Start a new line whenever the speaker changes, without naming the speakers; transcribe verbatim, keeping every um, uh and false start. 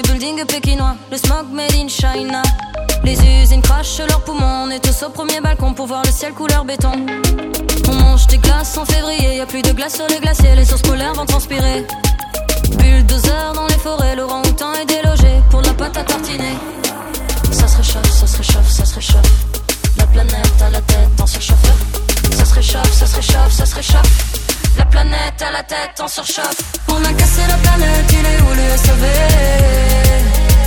building pékinois, le smog made in China. Les usines crachent leurs poumons, on est tous au premier balcon pour voir le ciel couleur béton. On mange des glaces en février, y'a plus de glace sur les glaciers, les ours polaires vont transpirer. Bulldozer dans les forêts, l'orang-outan est délogé pour de la pâte à tartiner. Ça se réchauffe, ça se réchauffe, ça se réchauffe. La planète à la tête en surchauffeur. Ça se réchauffe, ça se réchauffe, ça se réchauffe. La planète à la tête en surchauffe. On a cassé la planète, il est où le S A V?